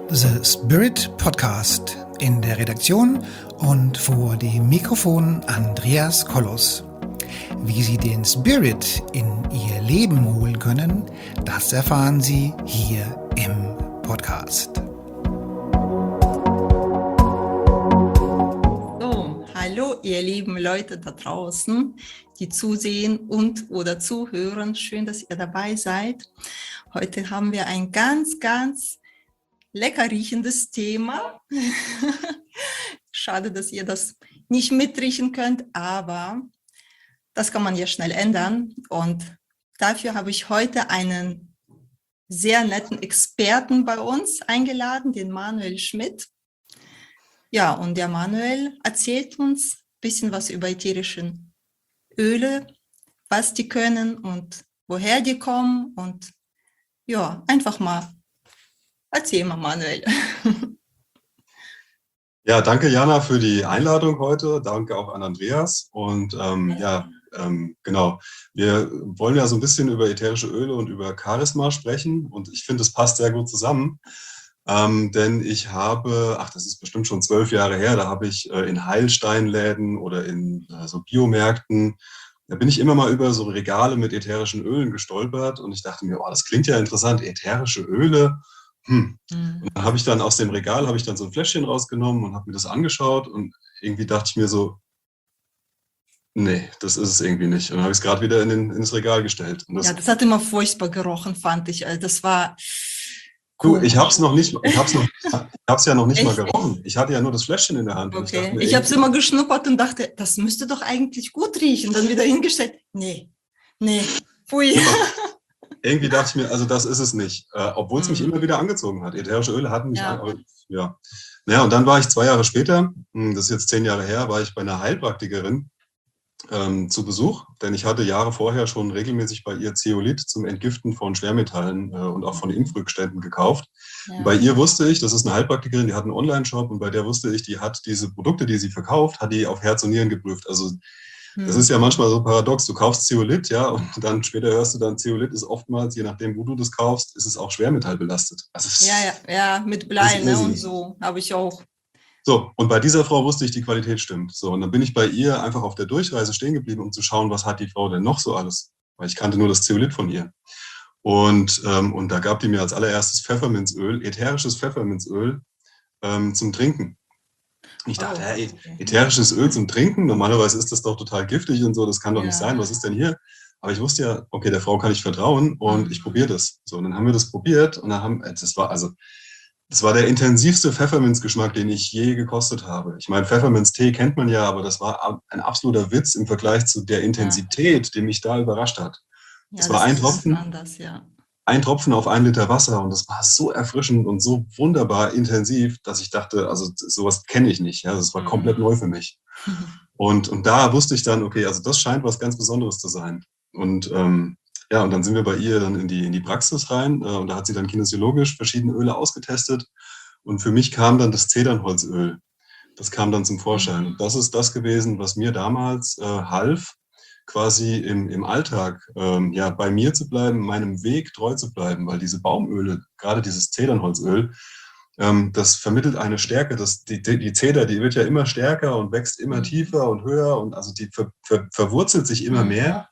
The Spirit Podcast. In der Redaktion und vor dem Mikrofon Andreas Kollos. Wie Sie den Spirit in Ihr Leben holen können, das erfahren Sie hier im Podcast. So, hallo ihr lieben Leute da draußen, die zusehen und oder zuhören. Schön, dass ihr dabei seid. Heute haben wir ein ganz lecker riechendes Thema. Schade, dass ihr das nicht mitriechen könnt, aber das kann man ja schnell ändern. Und dafür habe ich heute einen sehr netten Experten bei uns eingeladen, den Manuel Schmidt. Ja, und der Manuel erzählt uns ein bisschen was über ätherische Öle, was die können und woher die kommen. Und ja, einfach mal. Erzähl mal, Manuel. Ja, danke Jana für die Einladung heute. Danke auch an Andreas. Und genau, wir wollen ja so ein bisschen über ätherische Öle und über Charisma sprechen. Und ich finde, es passt sehr gut zusammen. Denn ich habe, das ist bestimmt schon 12 Jahre her, da habe ich in Heilsteinläden oder in so Biomärkten, da bin ich immer mal über so Regale mit ätherischen Ölen gestolpert. Und ich dachte mir, das klingt ja interessant, ätherische Öle. Und dann habe ich dann aus dem Regal so ein Fläschchen rausgenommen und habe mir das angeschaut und irgendwie dachte ich mir so, nee, das ist es irgendwie nicht. Und dann habe ich es gerade wieder ins Regal gestellt. Und das hat immer furchtbar gerochen, fand ich. Also das war Du, ich habe es ja noch nicht mal gerochen. Ich hatte ja nur das Fläschchen in der Hand. Okay. Ich habe es immer geschnuppert und dachte, das müsste doch eigentlich gut riechen. Dann wieder hingestellt. Nee, pfui. Ja. Irgendwie dachte ich mir, also das ist es nicht, obwohl es mich immer wieder angezogen hat. Ätherische Öle hatten mich an, aber ja. Naja, und dann war ich 2 Jahre später, das ist jetzt 10 Jahre her, war ich bei einer Heilpraktikerin zu Besuch, denn ich hatte Jahre vorher schon regelmäßig bei ihr Zeolit zum Entgiften von Schwermetallen und auch von Impfrückständen gekauft. Ja. Bei ihr wusste ich, das ist eine Heilpraktikerin, die hat einen Online-Shop und bei der wusste ich, die hat diese Produkte, die sie verkauft, hat die auf Herz und Nieren geprüft. Also das ist ja manchmal so paradox. Du kaufst Zeolit, ja, und dann später hörst du dann, Zeolit ist oftmals, je nachdem, wo du das kaufst, ist es auch schwermetallbelastet. Also ja, mit Blei, ne, und so habe ich auch. So, und bei dieser Frau wusste ich, die Qualität stimmt. So, und dann bin ich bei ihr einfach auf der Durchreise stehen geblieben, um zu schauen, was hat die Frau denn noch so alles? Weil ich kannte nur das Zeolit von ihr. Und da gab die mir als allererstes Pfefferminzöl, ätherisches Pfefferminzöl zum Trinken. Ich dachte, ätherisches Öl zum Trinken, normalerweise ist das doch total giftig und so, das kann doch nicht sein, was ist denn hier? Aber ich wusste ja, okay, der Frau kann ich vertrauen und ich probiere das. So, und dann haben wir das probiert und dann das war der intensivste Pfefferminzgeschmack, den ich je gekostet habe. Ich meine, Pfefferminztee kennt man ja, aber das war ein absoluter Witz im Vergleich zu der Intensität, die mich da überrascht hat. Das war ein Tropfen. Ein Tropfen auf 1 Liter Wasser und das war so erfrischend und so wunderbar intensiv, dass ich dachte, also sowas kenne ich nicht. Ja, das war komplett neu für mich. Und da wusste ich dann, okay, also das scheint was ganz Besonderes zu sein. Und und dann sind wir bei ihr dann in die Praxis rein und da hat sie dann kinesiologisch verschiedene Öle ausgetestet und für mich kam dann das Zedernholzöl. Das kam dann zum Vorschein. Und das ist das gewesen, was mir damals half, quasi im Alltag bei mir zu bleiben, meinem Weg treu zu bleiben, weil diese Baumöle, gerade dieses Zedernholzöl, das vermittelt eine Stärke. Die Zeder, die wird ja immer stärker und wächst immer tiefer und höher und also die verwurzelt sich immer mehr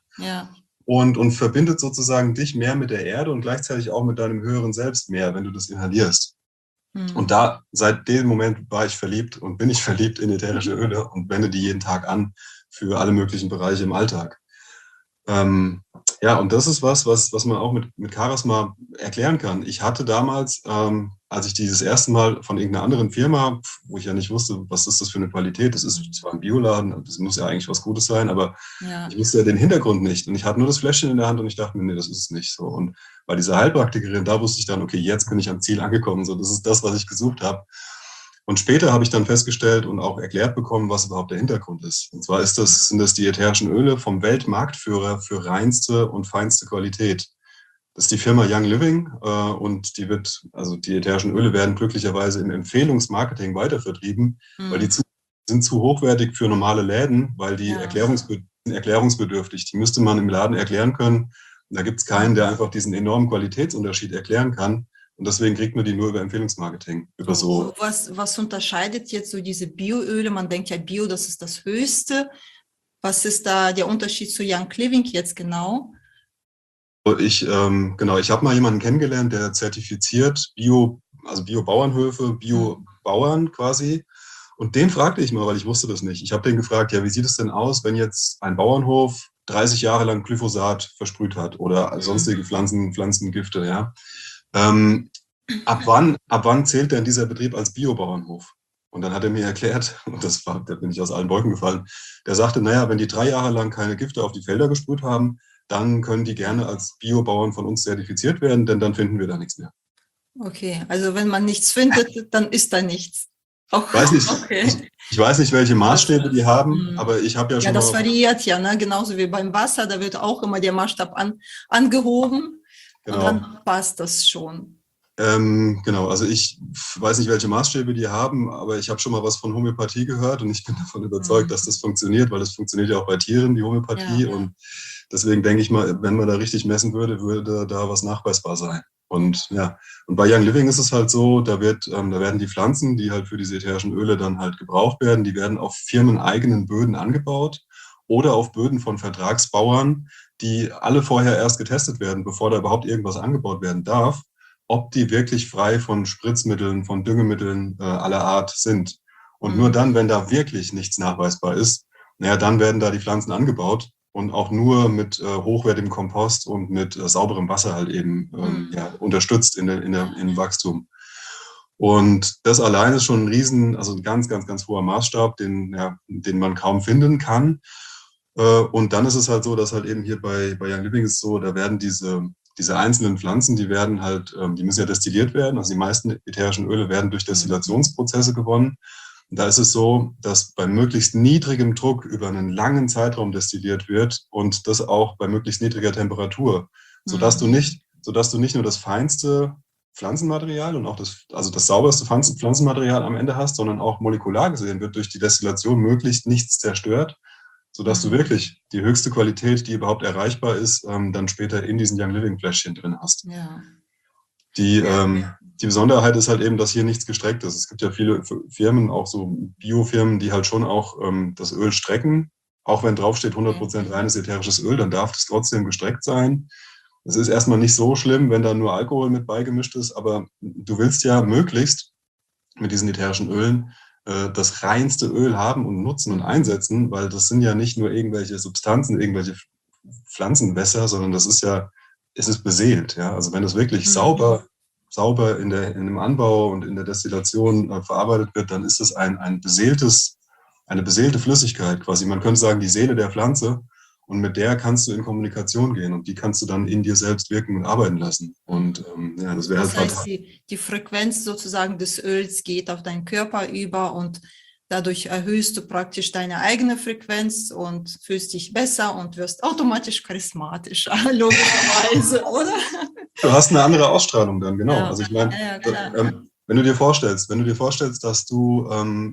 und verbindet sozusagen dich mehr mit der Erde und gleichzeitig auch mit deinem höheren Selbst mehr, wenn du das inhalierst. Und seit dem Moment war ich verliebt und bin ich verliebt in ätherische Öle und wende die jeden Tag an für alle möglichen Bereiche im Alltag. Und das ist was man auch mit Charisma erklären kann. Ich hatte damals, als ich dieses erste Mal von irgendeiner anderen Firma, wo ich ja nicht wusste, was ist das für eine Qualität, das war ein Bioladen, das muss ja eigentlich was Gutes sein, aber ich wusste ja den Hintergrund nicht. Und ich hatte nur das Fläschchen in der Hand und ich dachte mir, nee, das ist es nicht so. Und bei dieser Heilpraktikerin, da wusste ich dann, okay, jetzt bin ich am Ziel angekommen, so, das ist das, was ich gesucht habe. Und später habe ich dann festgestellt und auch erklärt bekommen, was überhaupt der Hintergrund ist. Und zwar sind das die ätherischen Öle vom Weltmarktführer für reinste und feinste Qualität. Das ist die Firma Young Living und die ätherischen Öle werden glücklicherweise im Empfehlungsmarketing weitervertrieben, weil die sind zu hochwertig für normale Läden, weil die erklärungsbedürftig. Die müsste man im Laden erklären können. Und da gibt es keinen, der einfach diesen enormen Qualitätsunterschied erklären kann. Und deswegen kriegt man die nur über Empfehlungsmarketing. Über so. Was unterscheidet jetzt so diese Bioöle? Man denkt ja, Bio, das ist das Höchste. Was ist da der Unterschied zu Young Living jetzt genau? Ich habe mal jemanden kennengelernt, der zertifiziert Bio-Bauernhöfe, Bio-Bauern quasi. Und den fragte ich mal, weil ich wusste das nicht. Ich habe den gefragt, ja, wie sieht es denn aus, wenn jetzt ein Bauernhof 30 Jahre lang Glyphosat versprüht hat oder sonstige Pflanzengifte, ja. Ab wann zählt denn dieser Betrieb als Biobauernhof? Und dann hat er mir erklärt, und da bin ich aus allen Wolken gefallen, der sagte, naja, wenn die 3 Jahre lang keine Gifte auf die Felder gesprüht haben, dann können die gerne als Biobauern von uns zertifiziert werden, denn dann finden wir da nichts mehr. Okay, also wenn man nichts findet, dann ist da nichts. Ich weiß nicht, welche Maßstäbe die haben, aber ich habe ja schon. Ja, das variiert ja, ne? Genauso wie beim Wasser, da wird auch immer der Maßstab angehoben, genau. Und dann passt das schon. Genau, also ich weiß nicht, welche Maßstäbe die haben, aber ich habe schon mal was von Homöopathie gehört und ich bin davon überzeugt, dass das funktioniert, weil es funktioniert ja auch bei Tieren, die Homöopathie. Ja. Und deswegen denke ich mal, wenn man da richtig messen würde, würde da was nachweisbar sein. Und ja, und bei Young Living ist es halt so, da werden die Pflanzen, die halt für diese ätherischen Öle dann halt gebraucht werden, die werden auf firmeneigenen Böden angebaut oder auf Böden von Vertragsbauern, die alle vorher erst getestet werden, bevor da überhaupt irgendwas angebaut werden darf, ob die wirklich frei von Spritzmitteln, von Düngemitteln aller Art sind. Und nur dann, wenn da wirklich nichts nachweisbar ist, dann werden da die Pflanzen angebaut und auch nur mit hochwertigem Kompost und mit sauberem Wasser halt eben unterstützt im Wachstum. Und das allein ist schon ein ganz, ganz, ganz hoher Maßstab, den man kaum finden kann. Und dann ist es halt so, dass halt eben hier bei Young Living ist so, da werden diese einzelnen Pflanzen, die müssen ja destilliert werden. Also die meisten ätherischen Öle werden durch Destillationsprozesse gewonnen. Und da ist es so, dass bei möglichst niedrigem Druck über einen langen Zeitraum destilliert wird und das auch bei möglichst niedriger Temperatur, sodass du nicht nur das feinste Pflanzenmaterial und auch das sauberste Pflanzenmaterial am Ende hast, sondern auch molekular gesehen wird durch die Destillation möglichst nichts zerstört, sodass du wirklich die höchste Qualität, die überhaupt erreichbar ist, dann später in diesen Young Living Fläschchen drin hast. Ja. Die Besonderheit ist halt eben, dass hier nichts gestreckt ist. Es gibt ja viele Firmen, auch so Biofirmen, die halt schon auch das Öl strecken. Auch wenn draufsteht 100% reines ätherisches Öl, dann darf das trotzdem gestreckt sein. Es ist erstmal nicht so schlimm, wenn da nur Alkohol mit beigemischt ist, aber du willst ja möglichst mit diesen ätherischen Ölen das reinste Öl haben und nutzen und einsetzen, weil das sind ja nicht nur irgendwelche Substanzen, irgendwelche Pflanzenwässer, sondern es ist beseelt. Ja? Also wenn es wirklich sauber in dem Anbau und in der Destillation verarbeitet wird, dann ist es eine beseelte Flüssigkeit quasi. Man könnte sagen, die Seele der Pflanze. Und mit der kannst du in Kommunikation gehen und die kannst du dann in dir selbst wirken und arbeiten lassen. Und das wäre halt. Das heißt, die Frequenz sozusagen des Öls geht auf deinen Körper über und dadurch erhöhst du praktisch deine eigene Frequenz und fühlst dich besser und wirst automatisch charismatischer, logischerweise, oder? Du hast eine andere Ausstrahlung dann, genau. Ja. Also ich meine, wenn du dir vorstellst, dass du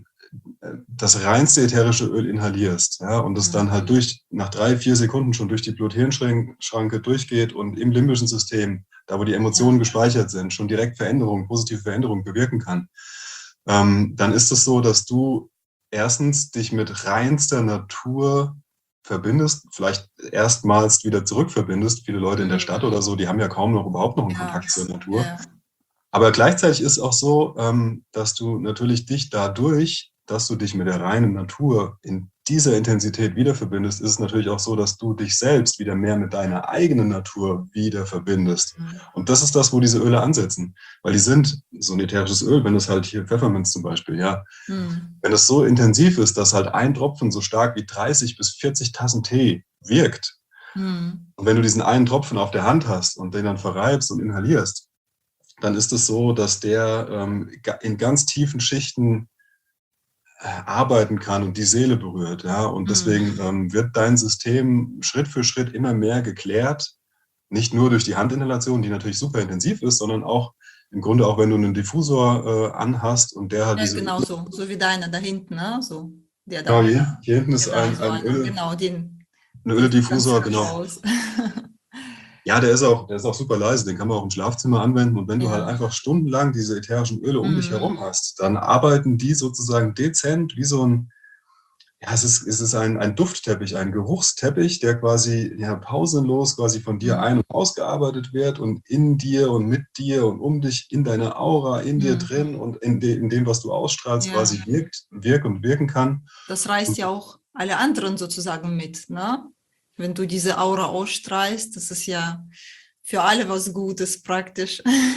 das reinste ätherische Öl inhalierst, ja, und es dann halt nach 3-4 Sekunden schon durch die Blut-Hirn-Schranke durchgeht und im limbischen System, da wo die Emotionen gespeichert sind, schon direkt positive Veränderungen bewirken kann, dann ist es so, dass du erstens dich mit reinster Natur verbindest, vielleicht erstmals wieder zurückverbindest. Viele Leute in der Stadt oder so, die haben ja kaum noch überhaupt noch einen Kontakt zur Natur. Ja. Aber gleichzeitig ist auch so, dass du natürlich dass du dich mit der reinen Natur in dieser Intensität wieder verbindest, ist es natürlich auch so, dass du dich selbst wieder mehr mit deiner eigenen Natur wieder verbindest. Und das ist das, wo diese Öle ansetzen. Weil die sind, so ein ätherisches Öl, wenn es halt hier Pfefferminz zum Beispiel, wenn es so intensiv ist, dass halt ein Tropfen so stark wie 30 bis 40 Tassen Tee wirkt. Und wenn du diesen einen Tropfen auf der Hand hast und den dann verreibst und inhalierst, dann ist es so, dass der in ganz tiefen Schichten arbeiten kann und die Seele berührt. Ja? Und deswegen wird dein System Schritt für Schritt immer mehr geklärt, nicht nur durch die Handinhalation, die natürlich super intensiv ist, sondern auch im Grunde auch, wenn du einen Diffusor anhast und der halt genau so wie deiner da hinten, ne? So, der da. Genau, hier hinten ist ein Öl, ein Öldifusor, genau. Ja, der ist auch super leise, den kann man auch im Schlafzimmer anwenden. Und wenn du halt Ja. einfach stundenlang diese ätherischen Öle um dich Mhm. herum hast, dann arbeiten die sozusagen dezent wie so ein, ja, es ist ein Duftteppich, ein Geruchsteppich, der quasi ja, pausenlos quasi von dir Mhm. ein- und ausgearbeitet wird und in dir und mit dir und um dich, in deiner Aura, in dir Mhm. drin und in dem, was du ausstrahlst, Ja, quasi wirkt und wirken kann. das reißt Und ja auch alle anderen sozusagen mit, ne? Wenn du diese Aura ausstrahlst, das ist ja für alle was Gutes praktisch.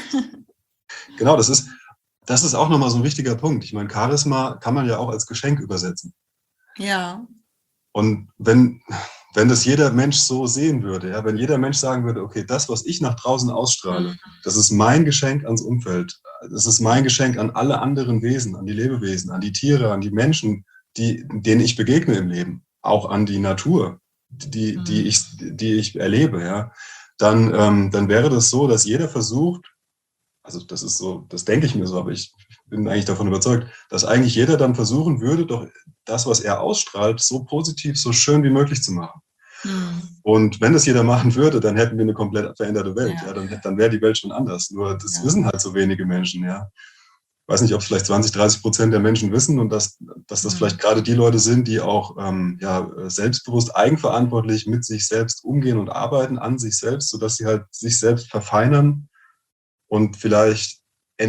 genau, das ist auch nochmal so ein wichtiger Punkt. Ich meine, Charisma kann man ja auch als Geschenk übersetzen. Ja. Und wenn das jeder Mensch so sehen würde, ja, wenn jeder Mensch sagen würde, okay, das, was ich nach draußen ausstrahle, Mhm. das ist mein Geschenk ans Umfeld, das ist mein Geschenk an alle anderen Wesen, an die Lebewesen, an die Tiere, an die Menschen, denen ich begegne im Leben, auch an die Natur, Mhm. die ich erlebe, ja, dann wäre das so, dass jeder versucht, also das ist so, das denke ich mir so, aber ich bin eigentlich davon überzeugt, dass eigentlich jeder dann versuchen würde, doch das, was er ausstrahlt, so positiv, so schön wie möglich zu machen. Mhm. Und wenn das jeder machen würde, dann hätten wir eine komplett veränderte Welt. Ja, Ja, dann wäre die Welt schon anders. Nur das ja. wissen halt so wenige Menschen. Ja, ich weiß nicht, ob es vielleicht 20-30% der Menschen wissen und dass das vielleicht Mhm. gerade die Leute sind, die auch ja, selbstbewusst, eigenverantwortlich mit sich selbst umgehen und arbeiten an sich selbst, sodass sie halt sich selbst verfeinern und vielleicht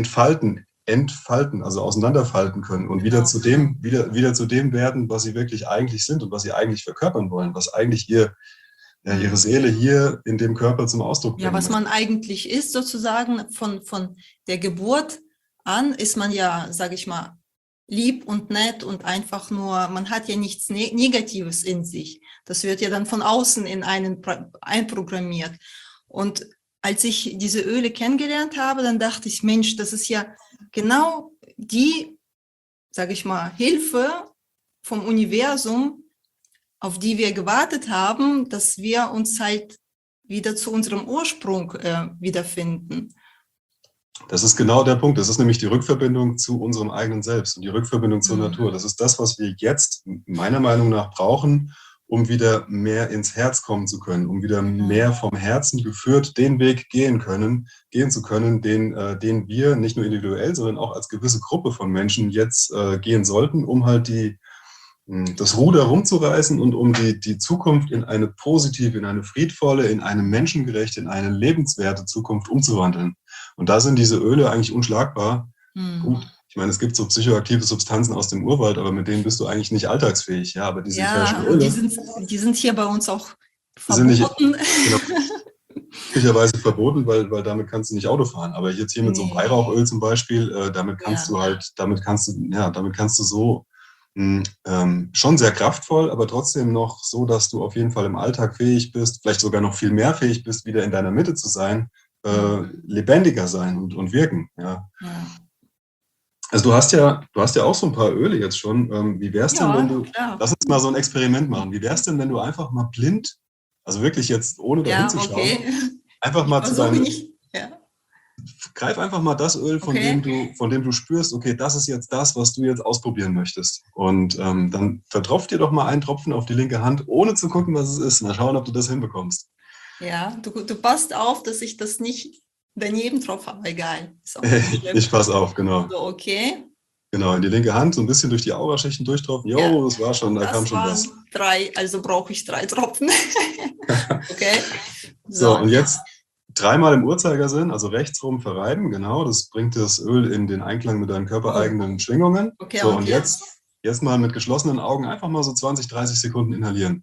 entfalten, also auseinanderfalten können und Genau, genau. wieder zu dem werden, was sie wirklich eigentlich sind und was sie eigentlich verkörpern wollen, was eigentlich ja, ihre Mhm. Seele hier in dem Körper zum Ausdruck Ja, bringen was möchte. man eigentlich ist, sozusagen von der Geburt an, ist man ja, sage ich mal, lieb und nett und einfach nur, man hat ja nichts Negatives in sich. Das wird ja dann von außen in einen einprogrammiert. Und als ich diese Öle kennengelernt habe, dann dachte ich, Mensch, das ist ja genau die, sage ich mal, Hilfe vom Universum, auf die wir gewartet haben, dass wir uns halt wieder zu unserem Ursprung wiederfinden. Das ist genau der Punkt. Das ist nämlich die Rückverbindung zu unserem eigenen Selbst und die Rückverbindung zur Mhm. Natur. Das ist das, was wir jetzt meiner Meinung nach brauchen, um wieder mehr ins Herz kommen zu können, um wieder mehr vom Herzen geführt den Weg gehen zu können, den wir nicht nur individuell, sondern auch als gewisse Gruppe von Menschen jetzt gehen sollten, um halt das Ruder rumzureißen und um die Zukunft in eine positive, in eine friedvolle, in eine menschengerechte, in eine lebenswerte Zukunft umzuwandeln. Und da sind diese Öle eigentlich unschlagbar. Mhm. Gut, ich meine, es gibt so psychoaktive Substanzen aus dem Urwald, aber mit denen bist du eigentlich nicht alltagsfähig. Ja, aber diese ätherischen Ja, und Öle die sind hier bei uns auch sind nicht, verboten. genau, üblicherweise verboten, weil damit kannst du nicht Auto fahren. Aber jetzt hier mit so einem Nee, Weihrauchöl zum Beispiel, ja. damit kannst du so schon sehr kraftvoll, aber trotzdem noch so, dass du auf jeden Fall im Alltag fähig bist, vielleicht sogar noch viel mehr fähig bist, wieder in deiner Mitte zu sein, Mhm. lebendiger sein und wirken. Ja. Ja. Also du hast ja auch so ein paar Öle jetzt schon. Wie wär's denn, wenn Ja, du, klar. lass uns mal so ein Experiment machen. Wie wär's denn, wenn du einfach mal blind, also wirklich jetzt ohne dahin Ja, zu schauen, okay. einfach Ich mal versuche nicht. Ja, greif einfach mal das Öl, okay. von dem du spürst, okay, das ist jetzt das, was du jetzt ausprobieren möchtest. Und dann vertropf dir doch mal einen Tropfen auf die linke Hand, ohne zu gucken, was es ist. Mal schauen, ob du das hinbekommst. Ja, du passt auf, dass ich das nicht daneben tropfe, aber egal. Ist auch nicht schlimm. Ich pass auf, genau. So, okay. Genau, in die linke Hand, so ein bisschen durch die Auraschichten durchtropfen. Ja, Jo, das war schon, da kam das schon was. waren 3, also brauche ich 3 Tropfen. Okay. So, So, und jetzt dreimal im Uhrzeigersinn, also rechts rum verreiben, genau. Das bringt das Öl in den Einklang mit deinen oh, körpereigenen Schwingungen. okay, So, und und jetzt? jetzt mal mit geschlossenen Augen einfach mal so 20, 30 Sekunden inhalieren.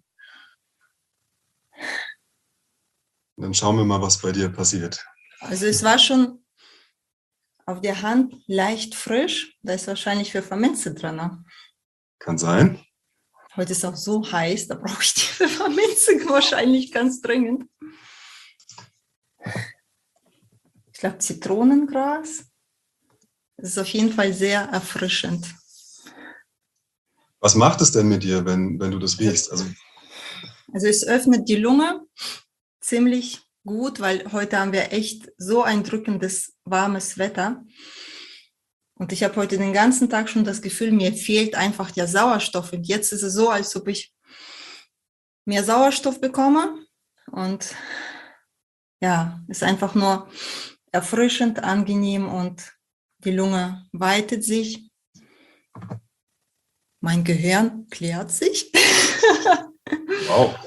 Und dann schauen wir mal, was bei dir passiert. Also es war schon auf der Hand leicht frisch. Da ist wahrscheinlich Pfefferminze drin. Ne? Kann sein. Heute ist auch so heiß, da brauche ich die Pfefferminze wahrscheinlich ganz dringend. Ich glaube Zitronengras. Das ist auf jeden Fall sehr erfrischend. Was macht es denn mit dir, wenn du das riechst? Also es öffnet die Lunge ziemlich gut, weil heute haben wir echt so ein drückendes, warmes Wetter. Und ich habe heute den ganzen Tag schon das Gefühl, mir fehlt einfach der Sauerstoff. Und jetzt ist es so, als ob ich mehr Sauerstoff bekomme. Und ja, ist einfach nur erfrischend, angenehm und die Lunge weitet sich. Mein Gehirn klärt sich. Wow.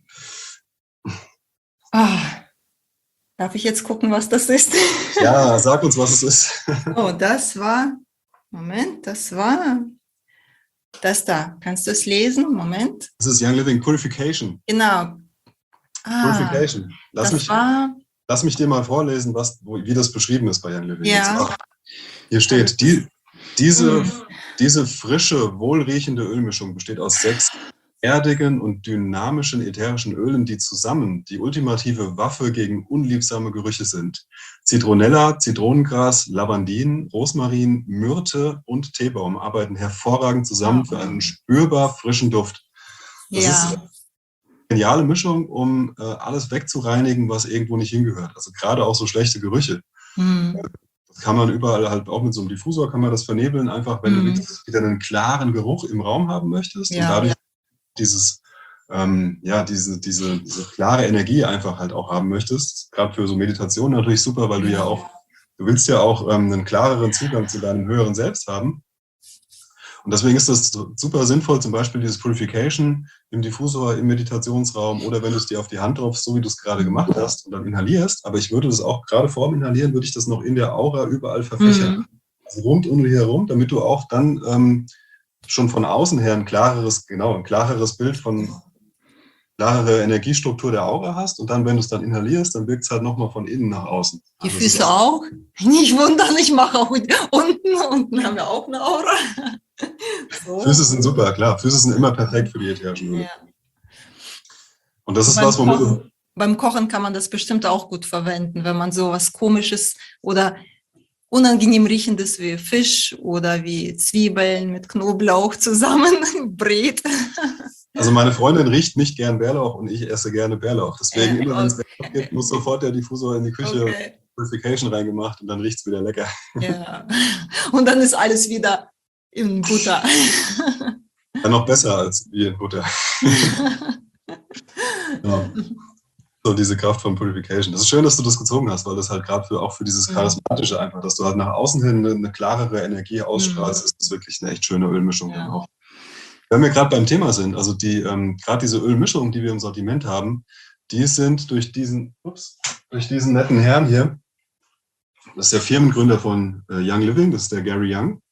Darf ich jetzt gucken, was das ist? Ja, sag uns, was es ist. Oh, das war das da. Kannst du es lesen? Moment. Das ist Young Living Purification. Genau. Purification. Lass mich dir mal vorlesen, wie das beschrieben ist bei Young Living. Ja. Hier steht, diese frische, wohlriechende Ölmischung besteht aus 6 erdigen und dynamischen ätherischen Ölen, die zusammen die ultimative Waffe gegen unliebsame Gerüche sind. Zitronella, Zitronengras, Lavandin, Rosmarin, Myrte und Teebaum arbeiten hervorragend zusammen für einen spürbar frischen Duft. Das ist eine geniale Mischung, um alles wegzureinigen, was irgendwo nicht hingehört. Also gerade auch so schlechte Gerüche. Das kann man überall halt auch mit so einem Diffusor kann man das vernebeln, einfach wenn du wieder einen klaren Geruch im Raum haben möchtest und dadurch diese klare Energie einfach halt auch haben möchtest. Gerade für so Meditation natürlich super, weil du willst ja auch einen klareren Zugang zu deinem höheren Selbst haben. Und deswegen ist das super sinnvoll, zum Beispiel dieses Purification im Diffusor, im Meditationsraum oder wenn du es dir auf die Hand tropfst, so wie du es gerade gemacht hast und dann inhalierst. Aber ich würde das auch gerade vor dem Inhalieren, würde ich das noch in der Aura überall verfächern. Also rund um dich herum, damit du auch dann schon von außen her ein klareres Bild klarere Energiestruktur der Aura hast und dann, wenn du es dann inhalierst, dann wirkt es halt nochmal von innen nach außen. Die Füße auch? Nicht wundern, ich mache auch unten haben wir auch eine Aura. So. Füße sind super, klar. Füße sind immer perfekt für die ätherischen Öle. Ja. Und das ist was, womit beim Kochen kann man das bestimmt auch gut verwenden, wenn man so was Komisches oder unangenehm riechendes wie Fisch oder wie Zwiebeln mit Knoblauch zusammen brät. Also meine Freundin riecht nicht gern Bärlauch und ich esse gerne Bärlauch. Deswegen immer, wenn es Bärlauch gibt, muss sofort der Diffusor in die Küche Purification reingemacht und dann riecht es wieder lecker. Ja, und dann ist alles wieder in Butter. Ja, noch besser als wie in Butter. Ja. So diese Kraft von Purification. Das ist schön, dass du das gezogen hast, weil das halt gerade auch für dieses Charismatische einfach, dass du halt nach außen hin eine klarere Energie ausstrahlst, ist das wirklich eine echt schöne Ölmischung dann auch. Wenn wir gerade beim Thema sind, also gerade diese Ölmischungen, die wir im Sortiment haben, die sind durch diesen netten Herrn hier, das ist der Firmengründer von Young Living, das ist der Gary Young.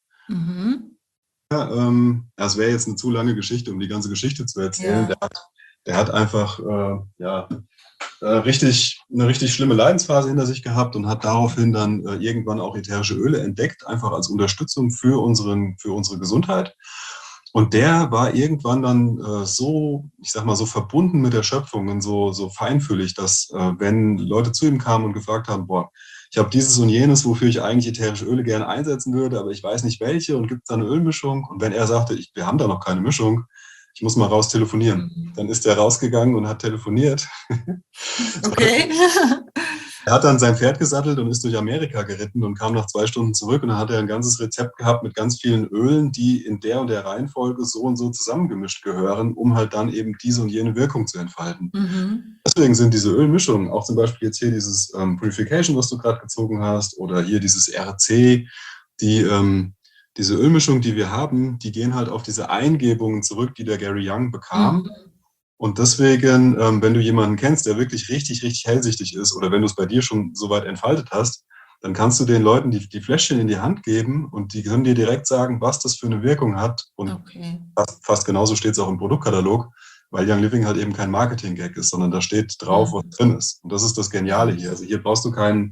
Ja, das wäre jetzt eine zu lange Geschichte, um die ganze Geschichte zu erzählen. Ja. Der hat einfach eine richtig schlimme Leidensphase hinter sich gehabt und hat daraufhin dann irgendwann auch ätherische Öle entdeckt, einfach als Unterstützung für unsere Gesundheit. Und der war irgendwann dann so verbunden mit der Schöpfung und so feinfühlig, dass wenn Leute zu ihm kamen und gefragt haben, boah, ich habe dieses und jenes, wofür ich eigentlich ätherische Öle gerne einsetzen würde, aber ich weiß nicht welche und gibt es da eine Ölmischung? Und wenn er sagte, wir haben da noch keine Mischung, ich muss mal raus telefonieren, dann ist er rausgegangen und hat telefoniert. Okay. Er hat dann sein Pferd gesattelt und ist durch Amerika geritten und kam nach 2 Stunden zurück und dann hat er ein ganzes Rezept gehabt mit ganz vielen Ölen, die in der und der Reihenfolge so und so zusammengemischt gehören, um halt dann eben diese und jene Wirkung zu entfalten. Deswegen sind diese Ölmischungen, auch zum Beispiel jetzt hier dieses Purification, was du gerade gezogen hast, oder hier dieses RC, diese Ölmischung, die wir haben, die gehen halt auf diese Eingebungen zurück, die der Gary Young bekam. Und deswegen, wenn du jemanden kennst, der wirklich richtig, richtig hellsichtig ist oder wenn du es bei dir schon so weit entfaltet hast, dann kannst du den Leuten die Fläschchen in die Hand geben und die können dir direkt sagen, was das für eine Wirkung hat. Und fast genauso steht es auch im Produktkatalog, weil Young Living halt eben kein Marketing-Gag ist, sondern da steht drauf, was drin ist. Und das ist das Geniale hier. Also hier brauchst du keinen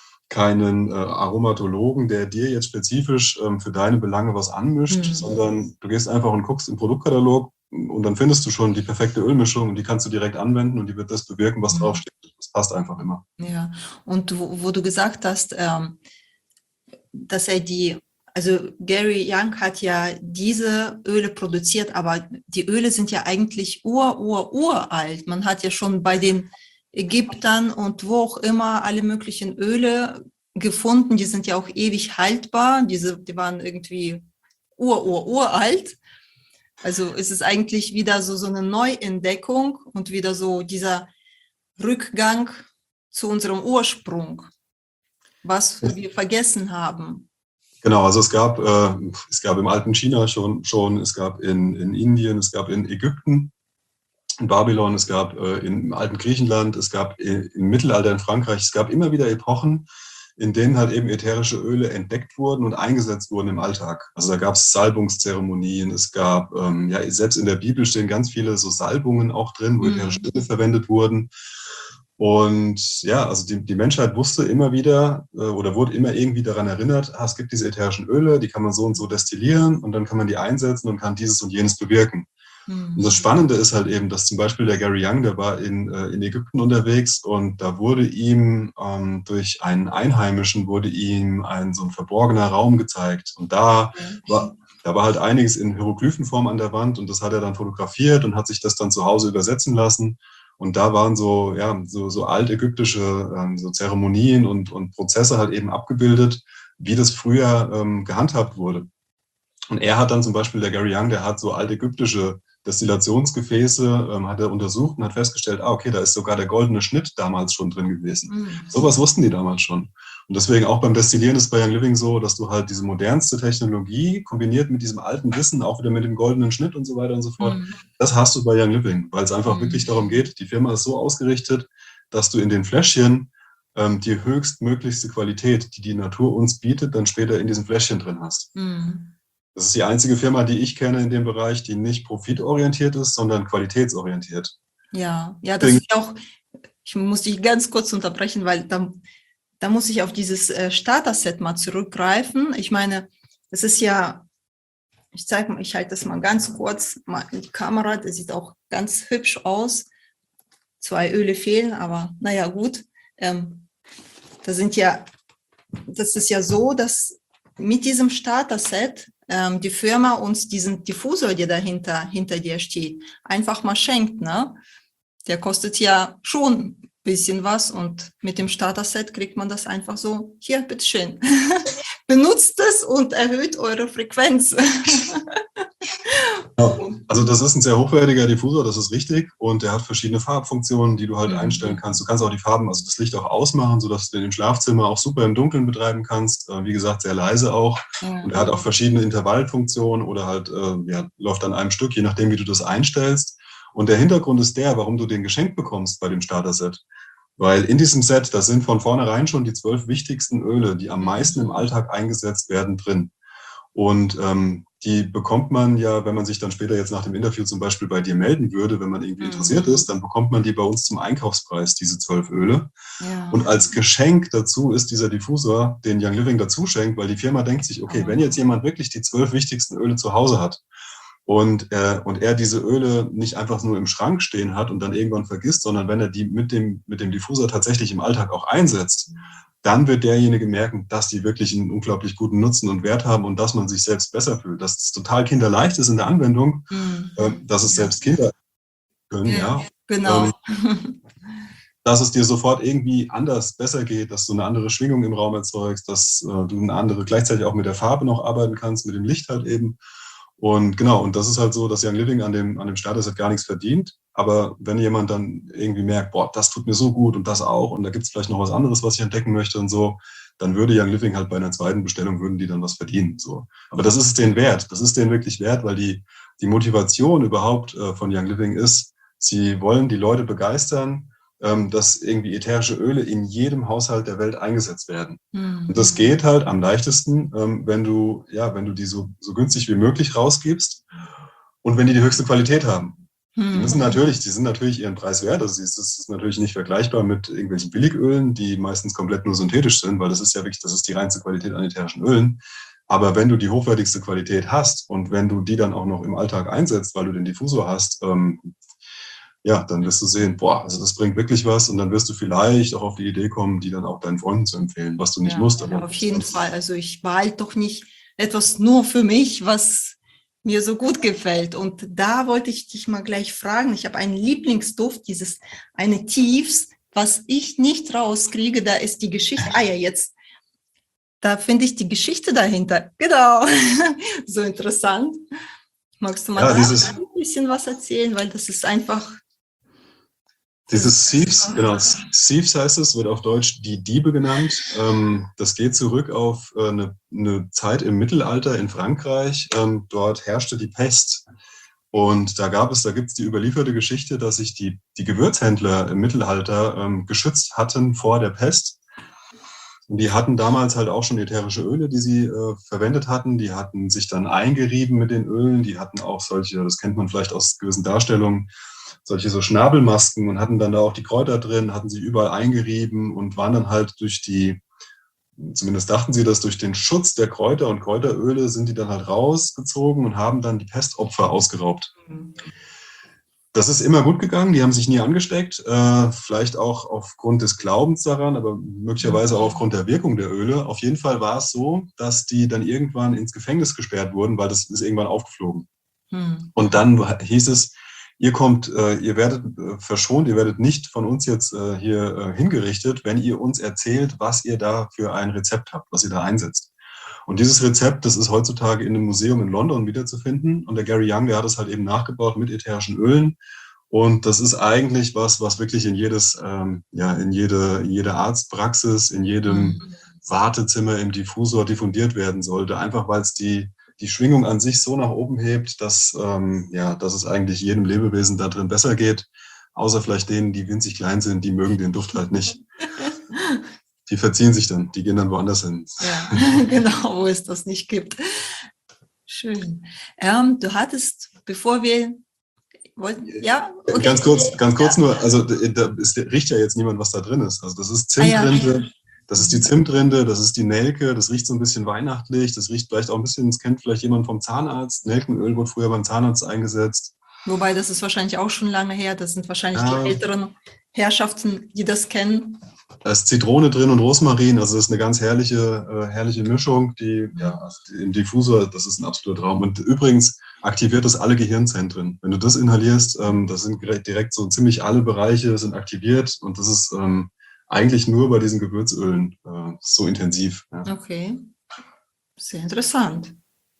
Aromatologen, der dir jetzt spezifisch für deine Belange was anmischt, sondern du gehst einfach und guckst im Produktkatalog und dann findest du schon die perfekte Ölmischung und die kannst du direkt anwenden und die wird das bewirken, was draufsteht. Das passt einfach immer. Ja, und wo du gesagt hast, dass also Gary Young hat ja diese Öle produziert, aber die Öle sind ja eigentlich uralt. Man hat ja schon bei den Ägyptern und wo auch immer alle möglichen Öle gefunden, die sind ja auch ewig haltbar, die waren irgendwie uralt. Also es ist eigentlich wieder so eine Neuentdeckung und wieder so dieser Rückgang zu unserem Ursprung, was wir vergessen haben. Genau, also es gab im alten China schon, es gab in Indien, es gab in Ägypten, in Babylon, es gab im alten Griechenland, es gab im Mittelalter in Frankreich, es gab immer wieder Epochen, in denen halt eben ätherische Öle entdeckt wurden und eingesetzt wurden im Alltag. Also da gab es Salbungszeremonien, es gab, selbst in der Bibel stehen ganz viele so Salbungen auch drin, wo ätherische Öle verwendet wurden. Und ja, also die Menschheit wusste immer wieder oder wurde immer irgendwie daran erinnert, es gibt diese ätherischen Öle, die kann man so und so destillieren und dann kann man die einsetzen und kann dieses und jenes bewirken. Und das Spannende ist halt eben, dass zum Beispiel der Gary Young, der war in Ägypten unterwegs und da wurde ihm durch einen Einheimischen so ein verborgener Raum gezeigt. Und da war halt einiges in Hieroglyphenform an der Wand und das hat er dann fotografiert und hat sich das dann zu Hause übersetzen lassen. Und da waren so altägyptische so Zeremonien und Prozesse halt eben abgebildet, wie das früher gehandhabt wurde. Und er hat dann zum Beispiel, der Gary Young, der hat so altägyptische Destillationsgefäße hat er untersucht und hat festgestellt, okay, da ist sogar der goldene Schnitt damals schon drin gewesen. Sowas wussten die damals schon. Und deswegen auch beim Destillieren ist bei Young Living so, dass du halt diese modernste Technologie kombiniert mit diesem alten Wissen, auch wieder mit dem goldenen Schnitt und so weiter und so fort, das hast du bei Young Living, weil es einfach wirklich darum geht, die Firma ist so ausgerichtet, dass du in den Fläschchen die höchstmöglichste Qualität, die Natur uns bietet, dann später in diesem Fläschchen drin hast. Das ist die einzige Firma, die ich kenne in dem Bereich, die nicht profitorientiert ist, sondern qualitätsorientiert. Ja, das ist auch, ich muss dich ganz kurz unterbrechen, weil da muss ich auf dieses Starter-Set mal zurückgreifen. Ich meine, es ist ja, ich halte das mal ganz kurz mal in die Kamera, das sieht auch ganz hübsch aus. 2 Öle fehlen, aber naja, gut. Das ist ja so, dass mit diesem Starter-Set die Firma uns diesen Diffusor, der hinter dir steht, einfach mal schenkt, ne? Der kostet ja schon ein bisschen was und mit dem Starter-Set kriegt man das einfach so, hier, bitteschön. Benutzt es und erhöht eure Frequenz. Ja, also das ist ein sehr hochwertiger Diffusor, das ist richtig. Und der hat verschiedene Farbfunktionen, die du halt einstellen kannst. Du kannst auch die Farben, also das Licht auch ausmachen, sodass du den im Schlafzimmer auch super im Dunkeln betreiben kannst. Wie gesagt, sehr leise auch. Und er hat auch verschiedene Intervallfunktionen oder halt läuft an einem Stück, je nachdem, wie du das einstellst. Und der Hintergrund ist warum du den geschenkt bekommst bei dem Starter-Set. Weil in diesem Set, da sind von vornherein schon die 12 wichtigsten Öle, die am meisten im Alltag eingesetzt werden, drin. Und die bekommt man ja, wenn man sich dann später jetzt nach dem Interview zum Beispiel bei dir melden würde, wenn man irgendwie interessiert ist, dann bekommt man die bei uns zum Einkaufspreis, diese 12 Öle. Ja. Und als Geschenk dazu ist dieser Diffusor, den Young Living dazu schenkt, weil die Firma denkt sich, okay, wenn jetzt jemand wirklich die 12 wichtigsten Öle zu Hause hat und er diese Öle nicht einfach nur im Schrank stehen hat und dann irgendwann vergisst, sondern wenn er die mit dem Diffusor tatsächlich im Alltag auch einsetzt, dann wird derjenige merken, dass die wirklich einen unglaublich guten Nutzen und Wert haben und dass man sich selbst besser fühlt. Dass es total kinderleicht ist in der Anwendung, dass es selbst Kinder können, ja. Genau. Dass es dir sofort irgendwie anders besser geht, dass du eine andere Schwingung im Raum erzeugst, dass du eine andere, gleichzeitig auch mit der Farbe noch arbeiten kannst, mit dem Licht halt eben. Und genau, und das ist halt so, dass Young Living an dem Starter-Set gar nichts verdient. Aber wenn jemand dann irgendwie merkt, das tut mir so gut und das auch und da gibt es vielleicht noch was anderes, was ich entdecken möchte und so, dann würde Young Living halt bei einer zweiten Bestellung, würden die dann was verdienen. So. Aber das ist es denen wert. Das ist denen wirklich wert, weil die Motivation überhaupt von Young Living ist, sie wollen die Leute begeistern, dass irgendwie ätherische Öle in jedem Haushalt der Welt eingesetzt werden. Und das geht halt am leichtesten, wenn du die so günstig wie möglich rausgibst und wenn die höchste Qualität haben. Die sind natürlich ihren Preis wert. Also es ist natürlich nicht vergleichbar mit irgendwelchen Billigölen, die meistens komplett nur synthetisch sind, weil das ist die reinste Qualität an ätherischen Ölen. Aber wenn du die hochwertigste Qualität hast und wenn du die dann auch noch im Alltag einsetzt, weil du den Diffusor hast, dann wirst du sehen, also das bringt wirklich was und dann wirst du vielleicht auch auf die Idee kommen, die dann auch deinen Freunden zu empfehlen, was du nicht musst. Aber auf jeden Fall. Also ich behalte doch nicht etwas nur für mich, was mir so gut gefällt. Und da wollte ich dich mal gleich fragen. Ich habe einen Lieblingsduft, dieses eine Tiefs, was ich nicht rauskriege, da ist die Geschichte. Da finde ich die Geschichte dahinter. Genau. So interessant. Magst du mal ein bisschen was erzählen? Weil das ist einfach Dieses Thieves, genau, Thieves heißt es, wird auf Deutsch die Diebe genannt. Das geht zurück auf eine Zeit im Mittelalter in Frankreich. Dort herrschte die Pest. Und da gibt es die überlieferte Geschichte, dass sich die Gewürzhändler im Mittelalter geschützt hatten vor der Pest. Und die hatten damals halt auch schon ätherische Öle, die sie verwendet hatten. Die hatten sich dann eingerieben mit den Ölen. Die hatten auch solche, das kennt man vielleicht aus gewissen Darstellungen, solche so Schnabelmasken und hatten dann da auch die Kräuter drin, hatten sie überall eingerieben und waren dann halt zumindest dachten sie, dass durch den Schutz der Kräuter und Kräuteröle sind die dann halt rausgezogen und haben dann die Pestopfer ausgeraubt. Das ist immer gut gegangen, die haben sich nie angesteckt, vielleicht auch aufgrund des Glaubens daran, aber möglicherweise auch aufgrund der Wirkung der Öle. Auf jeden Fall war es so, dass die dann irgendwann ins Gefängnis gesperrt wurden, weil das ist irgendwann aufgeflogen. Und dann hieß es, ihr werdet verschont, ihr werdet nicht von uns jetzt hier hingerichtet, wenn ihr uns erzählt, was ihr da für ein Rezept habt, was ihr da einsetzt. Und dieses Rezept, das ist heutzutage in einem Museum in London wiederzufinden. Und der Gary Young, der hat es halt eben nachgebaut mit ätherischen Ölen. Und das ist eigentlich was wirklich in jede Arztpraxis, in jedem Wartezimmer im Diffusor diffundiert werden sollte. Einfach weil es die Schwingung an sich so nach oben hebt, dass es eigentlich jedem Lebewesen da drin besser geht. Außer vielleicht denen, die winzig klein sind, die mögen den Duft halt nicht. Die verziehen sich dann, die gehen dann woanders hin. Ja, genau, wo es das nicht gibt. Schön. Du hattest, bevor wir wollten, ja? Okay. Ganz kurz nur, also riecht ja jetzt niemand, was da drin ist. Also das ist Zimtrinde, das ist die Zimtrinde, das ist die Nelke, das riecht so ein bisschen weihnachtlich, das riecht vielleicht auch ein bisschen, das kennt vielleicht jemand vom Zahnarzt. Nelkenöl wurde früher beim Zahnarzt eingesetzt. Wobei, das ist wahrscheinlich auch schon lange her, das sind wahrscheinlich die älteren Herrschaften, die das kennen. Da ist Zitrone drin und Rosmarin, also das ist eine ganz herrliche Mischung, im Diffusor, das ist ein absoluter Traum. Und übrigens aktiviert das alle Gehirnzentren. Wenn du das inhalierst, das sind direkt so ziemlich alle Bereiche sind aktiviert und das ist eigentlich nur bei diesen Gewürzölen so intensiv. Ja. Okay, sehr interessant.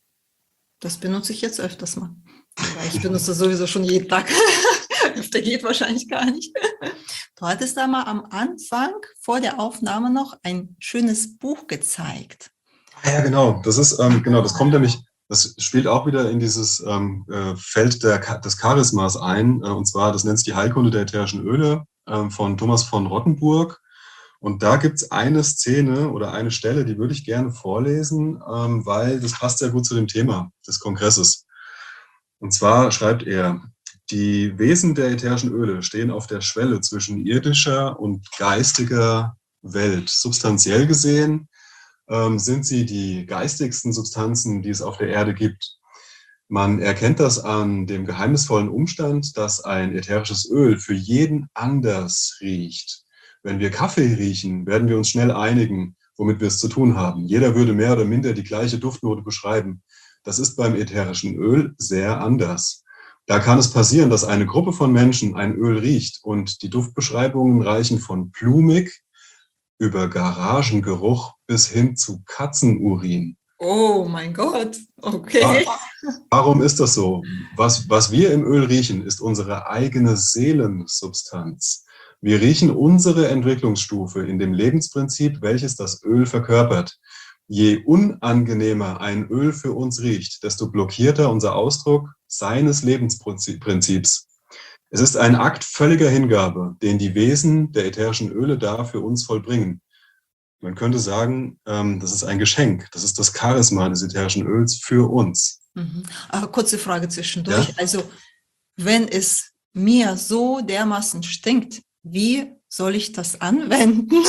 Das benutze ich jetzt öfters mal. Ich benutze das sowieso schon jeden Tag. Öfter geht wahrscheinlich gar nicht. Du hattest da mal am Anfang vor der Aufnahme noch ein schönes Buch gezeigt. Ja, genau. Das ist das kommt nämlich, das spielt auch wieder in dieses Feld des Charismas ein. Und zwar, das nennt sich die Heilkunde der ätherischen Öle von Thomas von Rottenburg. Und da gibt es eine Szene oder eine Stelle, die würde ich gerne vorlesen, weil das passt sehr gut zu dem Thema des Kongresses. Und zwar schreibt er: Die Wesen der ätherischen Öle stehen auf der Schwelle zwischen irdischer und geistiger Welt. Substanziell gesehen sind sie die geistigsten Substanzen, die es auf der Erde gibt. Man erkennt das an dem geheimnisvollen Umstand, dass ein ätherisches Öl für jeden anders riecht. Wenn wir Kaffee riechen, werden wir uns schnell einigen, womit wir es zu tun haben. Jeder würde mehr oder minder die gleiche Duftnote beschreiben. Das ist beim ätherischen Öl sehr anders. Da kann es passieren, dass eine Gruppe von Menschen ein Öl riecht und die Duftbeschreibungen reichen von blumig über Garagengeruch bis hin zu Katzenurin. Oh mein Gott, okay. Warum ist das so? Was wir im Öl riechen, ist unsere eigene Seelensubstanz. Wir riechen unsere Entwicklungsstufe in dem Lebensprinzip, welches das Öl verkörpert. Je unangenehmer ein Öl für uns riecht, desto blockierter unser Ausdruck seines Lebensprinzips. Es ist ein Akt völliger Hingabe, den die Wesen der ätherischen Öle da für uns vollbringen. Man könnte sagen, das ist ein Geschenk. Das ist das Charisma des ätherischen Öls für uns. Aber kurze Frage zwischendurch. Ja? Also, wenn es mir so dermaßen stinkt, wie soll ich das anwenden?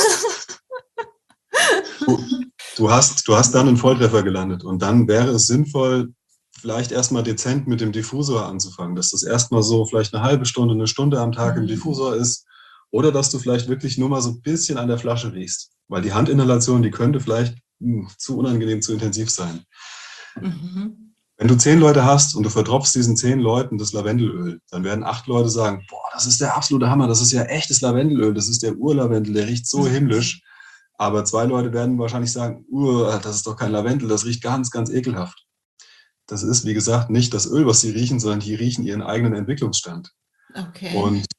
Du hast dann einen Volltreffer gelandet und dann wäre es sinnvoll, vielleicht erstmal dezent mit dem Diffusor anzufangen, dass das erstmal so vielleicht eine halbe Stunde, eine Stunde am Tag im Diffusor ist oder dass du vielleicht wirklich nur mal so ein bisschen an der Flasche riechst, weil die Handinhalation, die könnte vielleicht zu unangenehm, zu intensiv sein. Wenn du 10 Leute hast und du vertropfst diesen 10 Leuten das Lavendelöl, dann werden 8 Leute sagen, boah, das ist der absolute Hammer, das ist ja echtes Lavendelöl, das ist der Urlavendel, der riecht so himmlisch. Aber 2 Leute werden wahrscheinlich sagen, das ist doch kein Lavendel, das riecht ganz, ganz ekelhaft. Das ist, wie gesagt, nicht das Öl, was sie riechen, sondern die riechen ihren eigenen Entwicklungsstand. Okay. Und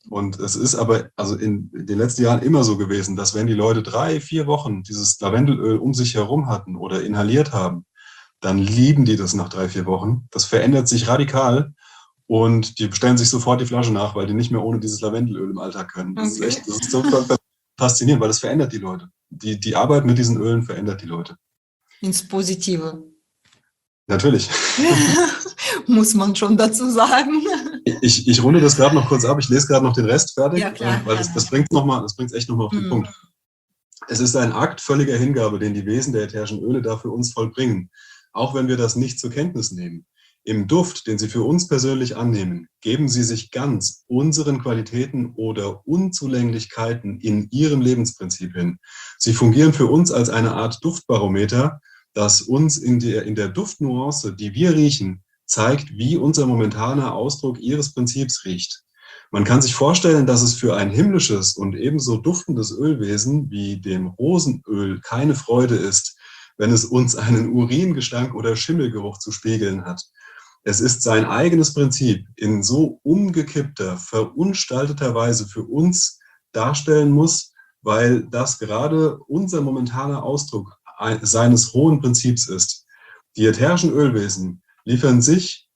Und es ist aber also in den letzten Jahren immer so gewesen, dass wenn die Leute 3-4 Wochen dieses Lavendelöl um sich herum hatten oder inhaliert haben, dann lieben die das nach 3-4 Wochen. Das verändert sich radikal und die bestellen sich sofort die Flasche nach, weil die nicht mehr ohne dieses Lavendelöl im Alltag können. Das ist Okay. echt, das ist so faszinierend, weil das verändert die Leute. Die Arbeit mit diesen Ölen verändert die Leute. Ins Positive. Natürlich. Muss man schon dazu sagen. Ich runde das gerade noch kurz ab. Ich lese gerade noch den Rest fertig, Ja, klar, weil das bringt es echt nochmal auf den Punkt. Es ist ein Akt völliger Hingabe, den die Wesen der ätherischen Öle da für uns vollbringen, auch wenn wir das nicht zur Kenntnis nehmen. Im Duft, den sie für uns persönlich annehmen, geben sie sich ganz unseren Qualitäten oder Unzulänglichkeiten in ihrem Lebensprinzip hin. Sie fungieren für uns als eine Art Duftbarometer, das uns in der Duftnuance, die wir riechen, zeigt, wie unser momentaner Ausdruck ihres Prinzips riecht. Man kann sich vorstellen, dass es für ein himmlisches und ebenso duftendes Ölwesen wie dem Rosenöl keine Freude ist, wenn es uns einen Uringestank oder Schimmelgeruch zu spiegeln hat. Es ist sein eigenes Prinzip in so umgekippter, verunstalteter Weise für uns darstellen muss, weil das gerade unser momentaner Ausdruck seines hohen Prinzips ist. Die ätherischen Ölwesen liefern sich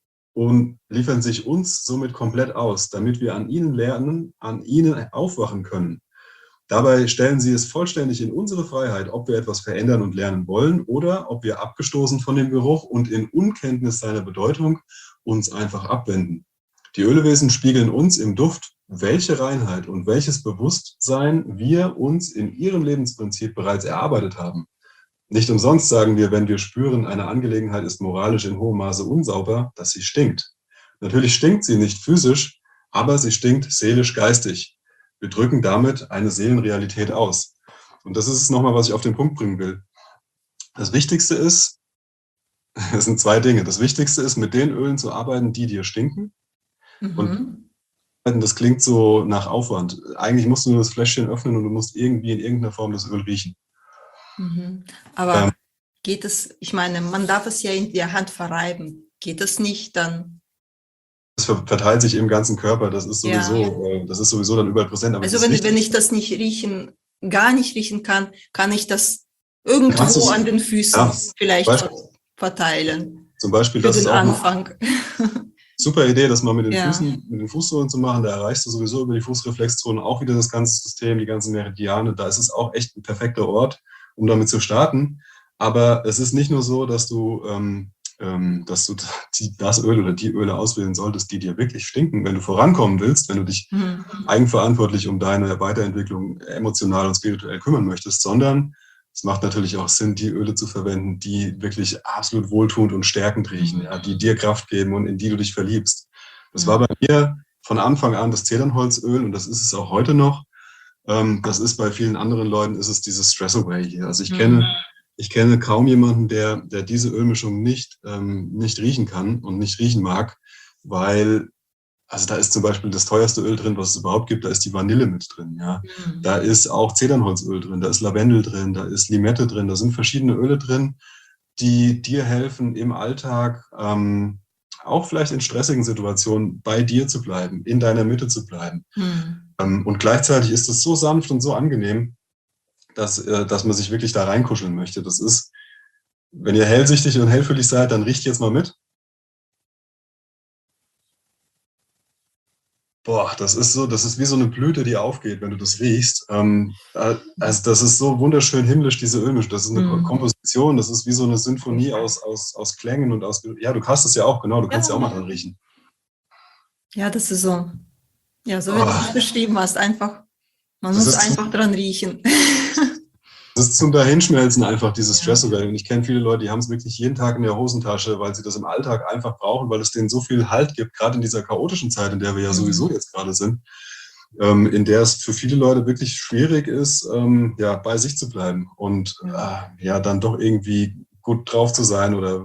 uns somit komplett aus, damit wir an ihnen lernen, an ihnen aufwachen können. Dabei stellen sie es vollständig in unsere Freiheit, ob wir etwas verändern und lernen wollen oder ob wir abgestoßen von dem Geruch und in Unkenntnis seiner Bedeutung uns einfach abwenden. Die Ölewesen spiegeln uns im Duft, welche Reinheit und welches Bewusstsein wir uns in ihrem Lebensprinzip bereits erarbeitet haben. Nicht umsonst sagen wir, wenn wir spüren, eine Angelegenheit ist moralisch in hohem Maße unsauber, dass sie stinkt. Natürlich stinkt sie nicht physisch, aber sie stinkt seelisch-geistig. Wir drücken damit eine Seelenrealität aus. Und das ist es nochmal, was ich auf den Punkt bringen will. Das Wichtigste ist, es sind 2 Dinge. Das Wichtigste ist, mit den Ölen zu arbeiten, die dir stinken. Und das klingt so nach Aufwand. Eigentlich musst du nur das Fläschchen öffnen und du musst irgendwie in irgendeiner Form das Öl riechen. Aber geht es, ich meine, man darf es ja in der Hand verreiben. Geht es nicht, dann... Das verteilt sich im ganzen Körper, das ist sowieso dann überall präsent. Aber also wenn ich das nicht gar nicht riechen kann, kann ich das irgendwo an den Füßen vielleicht verteilen. Zum Beispiel, das ist auch Anfang. Super Idee, das mal mit den Füßen, mit den Fußsohlen zu machen. Da erreichst du sowieso über die Fußreflexzone auch wieder das ganze System, die ganzen Meridiane. Da ist es auch echt ein perfekter Ort, um damit zu starten. Aber es ist nicht nur so, dass du das Öl oder die Öle auswählen solltest, die dir wirklich stinken, wenn du vorankommen willst, wenn du dich eigenverantwortlich um deine Weiterentwicklung emotional und spirituell kümmern möchtest, sondern es macht natürlich auch Sinn, die Öle zu verwenden, die wirklich absolut wohltuend und stärkend riechen, die dir Kraft geben und in die du dich verliebst. Das war bei mir von Anfang an das Zedernholzöl und das ist es auch heute noch. Das ist bei vielen anderen Leuten, ist es dieses Stress Away hier. Also ich kenne kaum jemanden, der diese Ölmischung nicht riechen kann und nicht riechen mag, weil, also da ist zum Beispiel das teuerste Öl drin, was es überhaupt gibt, da ist die Vanille mit drin, ja. Da ist auch Zedernholzöl drin, da ist Lavendel drin, da ist Limette drin, da sind verschiedene Öle drin, die dir helfen, im Alltag, auch vielleicht in stressigen Situationen, bei dir zu bleiben, in deiner Mitte zu bleiben. Und gleichzeitig ist es so sanft und so angenehm, dass man sich wirklich da reinkuscheln möchte. Das ist, wenn ihr hellsichtig und hellfühlig seid, dann riecht jetzt mal mit. Boah, das ist wie so eine Blüte, die aufgeht, wenn du das riechst. Also das ist so wunderschön himmlisch, diese Ölmischung. Das ist eine Komposition, das ist wie so eine Sinfonie aus Klängen und aus... Ja, du hast es ja auch, genau, du kannst ja auch mal dran riechen. Ja, das ist so. Ja, so wie du es beschrieben hast, einfach. Man muss einfach dran riechen. Das ist zum Dahinschmelzen einfach, dieses Stress Away. Und ich kenne viele Leute, die haben es wirklich jeden Tag in der Hosentasche, weil sie das im Alltag einfach brauchen, weil es denen so viel Halt gibt, gerade in dieser chaotischen Zeit, in der wir ja sowieso jetzt gerade sind, in der es für viele Leute wirklich schwierig ist, bei sich zu bleiben und dann doch irgendwie gut drauf zu sein oder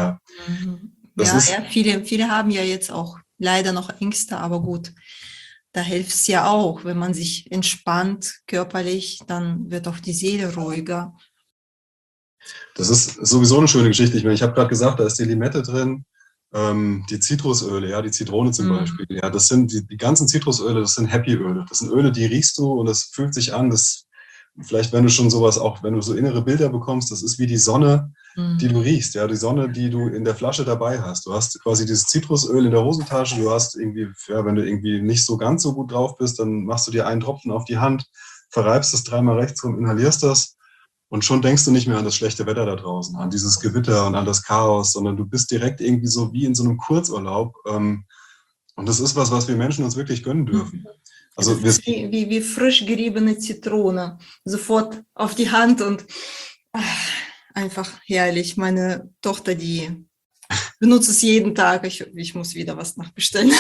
viele haben ja jetzt auch leider noch Ängste, aber gut. Da hilft es ja auch, wenn man sich entspannt körperlich, dann wird auch die Seele ruhiger. Das ist sowieso eine schöne Geschichte. Ich meine, ich habe gerade gesagt, da ist die Limette drin, Die Zitrusöle, ja, die Zitrone zum Beispiel, ja, das sind die ganzen Zitrusöle, das sind Happy-Öle. Das sind Öle, die riechst du und das fühlt sich an, das vielleicht, wenn du schon sowas auch, wenn du so innere Bilder bekommst, das ist wie die Sonne, die du riechst, ja, die Sonne, die du in der Flasche dabei hast. Du hast quasi dieses Zitrusöl in der Hosentasche, du hast irgendwie, ja, wenn du irgendwie nicht so ganz so gut drauf bist, dann machst du dir einen Tropfen auf die Hand, verreibst es dreimal rechts rum, inhalierst das und schon denkst du nicht mehr an das schlechte Wetter da draußen, an dieses Gewitter und an das Chaos, sondern du bist direkt irgendwie so wie in so einem Kurzurlaub. Und das ist was wir Menschen uns wirklich gönnen dürfen. Also das ist wie frisch geriebene Zitrone. Sofort auf die Hand und einfach herrlich. Meine Tochter, die benutzt es jeden Tag. Ich muss wieder was nachbestellen.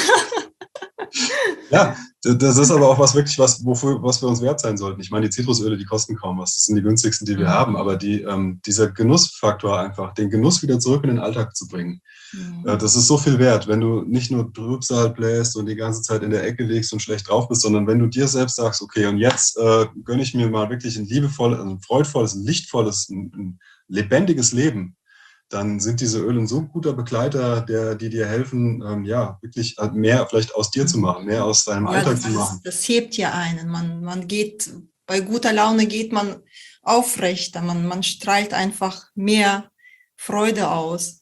Ja, das ist aber auch was wir uns wert sein sollten. Ich meine, die Zitrusöle, die kosten kaum was. Das sind die günstigsten, die wir haben. Aber dieser Genussfaktor einfach, den Genuss wieder zurück in den Alltag zu bringen, das ist so viel wert, wenn du nicht nur Trübsal bläst und die ganze Zeit in der Ecke liegst und schlecht drauf bist, sondern wenn du dir selbst sagst, okay, und jetzt gönne ich mir mal wirklich ein liebevolles, ein freudvolles, ein lichtvolles, ein lebendiges Leben, dann sind diese Öle ein so guter Begleiter, die dir helfen, ja, wirklich mehr vielleicht aus dir zu machen, mehr aus deinem Alltag zu machen. Das hebt ja einen. Man geht, bei guter Laune geht man aufrechter, man strahlt einfach mehr Freude aus.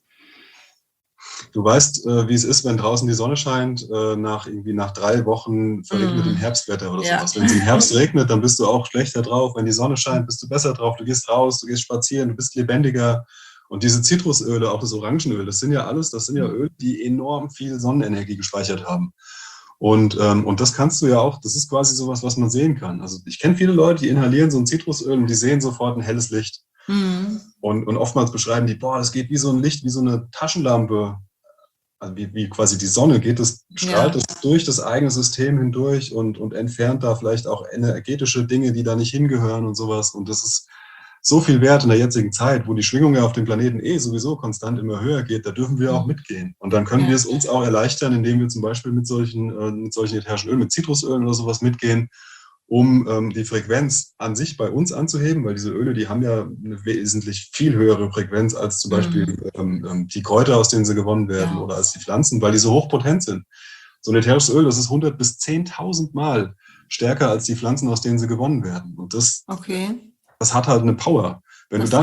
Du weißt, wie es ist, wenn draußen die Sonne scheint, nach 3 Wochen verregnetem Herbstwetter oder sowas. Wenn es im Herbst regnet, dann bist du auch schlechter drauf. Wenn die Sonne scheint, bist du besser drauf. Du gehst raus, du gehst spazieren, du bist lebendiger. Und diese Zitrusöle, auch das Orangenöl, das sind ja Öle, die enorm viel Sonnenenergie gespeichert haben. Und das kannst du ja auch, das ist quasi sowas, was man sehen kann. Also ich kenne viele Leute, die inhalieren so ein Zitrusöl und die sehen sofort ein helles Licht. Und oftmals beschreiben die, das geht wie so ein Licht, wie so eine Taschenlampe. Also wie quasi die Sonne strahlt es durch das eigene System hindurch und entfernt da vielleicht auch energetische Dinge, die da nicht hingehören und sowas. Und das ist so viel wert in der jetzigen Zeit, wo die Schwingung ja auf dem Planeten sowieso konstant immer höher geht, da dürfen wir auch mitgehen. Und dann können wir es uns auch erleichtern, indem wir zum Beispiel mit solchen ätherischen Ölen, mit Zitrusölen oder sowas mitgehen, um die Frequenz an sich bei uns anzuheben, weil diese Öle, die haben ja eine wesentlich viel höhere Frequenz als zum Beispiel die Kräuter, aus denen sie gewonnen werden, oder als die Pflanzen, weil die so hochpotent sind. So ein ätherisches Öl, das ist 100 bis 10.000 Mal stärker als die Pflanzen, aus denen sie gewonnen werden. Und das hat halt eine Power. Wenn du dann